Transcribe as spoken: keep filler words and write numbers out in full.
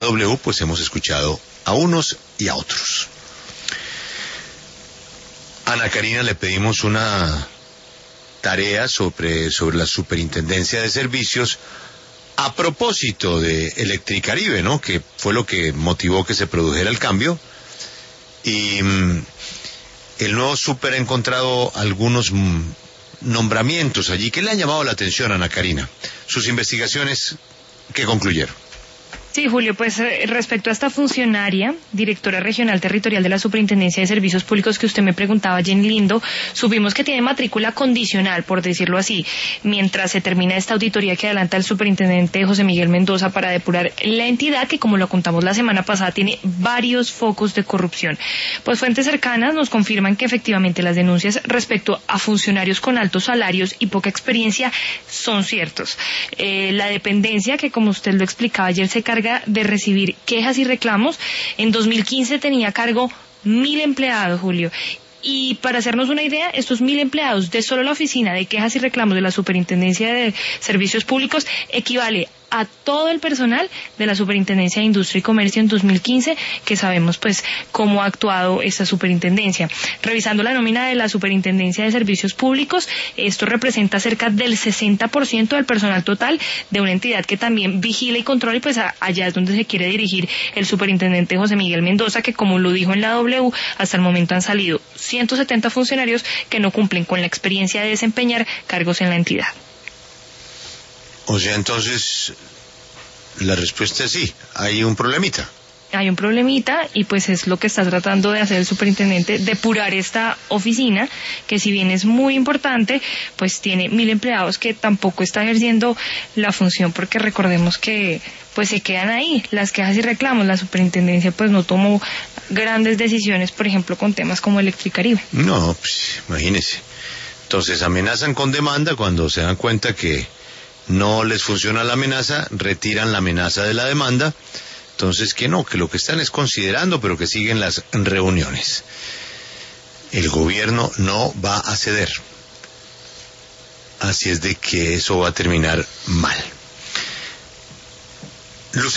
W, pues hemos escuchado a unos y a otros. Ana Karina, le pedimos una tarea sobre, sobre la Superintendencia de Servicios a propósito de Electricaribe, ¿no? Que fue lo que motivó que se produjera el cambio. Y mmm, el nuevo super ha encontrado algunos mmm, nombramientos allí. ¿Qué le han llamado la atención a Ana Karina? Sus investigaciones, ¿qué concluyeron? Sí, Julio, pues eh, respecto a esta funcionaria, directora regional territorial de la Superintendencia de Servicios Públicos que usted me preguntaba, Jen Lindo, supimos que tiene matrícula condicional, por decirlo así, mientras se termina esta auditoría que adelanta el superintendente José Miguel Mendoza para depurar la entidad que, como lo contamos la semana pasada, tiene varios focos de corrupción. Pues fuentes cercanas nos confirman que efectivamente las denuncias respecto a funcionarios con altos salarios y poca experiencia son ciertos. Eh, la dependencia, que como usted lo explicaba ayer, se carga de recibir quejas y reclamos. En dos mil quince tenía a cargo mil empleados, Julio. Y para hacernos una idea, estos mil empleados de solo la oficina de quejas y reclamos de la Superintendencia de Servicios Públicos equivale a todo el personal de la Superintendencia de Industria y Comercio en dos mil quince, que sabemos pues cómo ha actuado esta superintendencia. Revisando la nómina de la Superintendencia de Servicios Públicos, esto representa cerca del sesenta por ciento del personal total de una entidad que también vigila y controla, y pues allá es donde se quiere dirigir el superintendente José Miguel Mendoza, que como lo dijo en la W, hasta el momento han salido ciento setenta funcionarios que no cumplen con la experiencia de desempeñar cargos en la entidad. O sea, entonces, la respuesta es sí, hay un problemita. Hay un problemita y pues es lo que está tratando de hacer el superintendente, depurar esta oficina, que si bien es muy importante, pues tiene mil empleados que tampoco está ejerciendo la función, porque recordemos que pues se quedan ahí las quejas y reclamos. La superintendencia pues no tomó grandes decisiones, por ejemplo, con temas como Electricaribe. No, pues imagínese. Entonces amenazan con demanda cuando se dan cuenta que no les funciona la amenaza, retiran la amenaza de la demanda. Entonces que no, que lo que están es considerando, pero que siguen las reuniones. El gobierno no va a ceder. Así es de que eso va a terminar mal.